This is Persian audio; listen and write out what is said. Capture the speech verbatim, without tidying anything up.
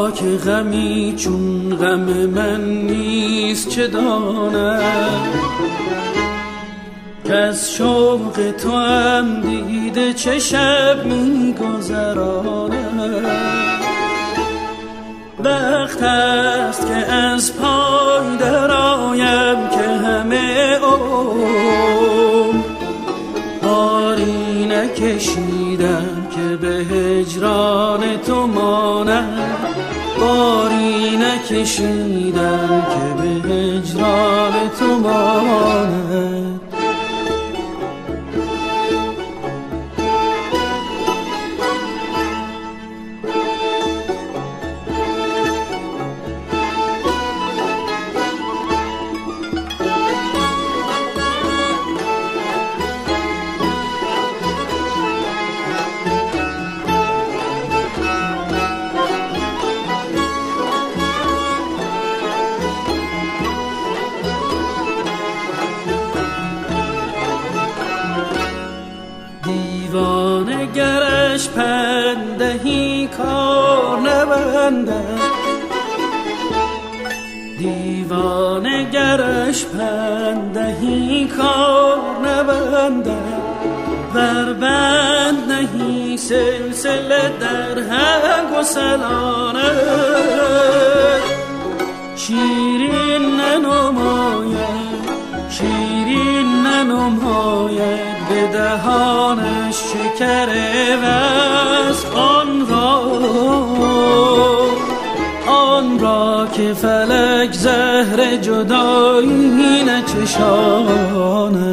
را که غمی چون غم من نیست چه داند، که از شوق تو هم دیده چه شب می گذراند. وقت است که از پای درآیم که همه عمر باری نکشیدم که به هجران تو مانم، باری نکشیدم که به هجران تو مانم. دیوانه گرش پندهی کار نبندد، دیوانه گرش پندهی کار نبندد، ور بند نهی سلسله در هم گسلانه. شیرین ننماید شیرین ننماید به دهانش شکر وصل، آن را آن را که فلک زهر جدایی نچشاند.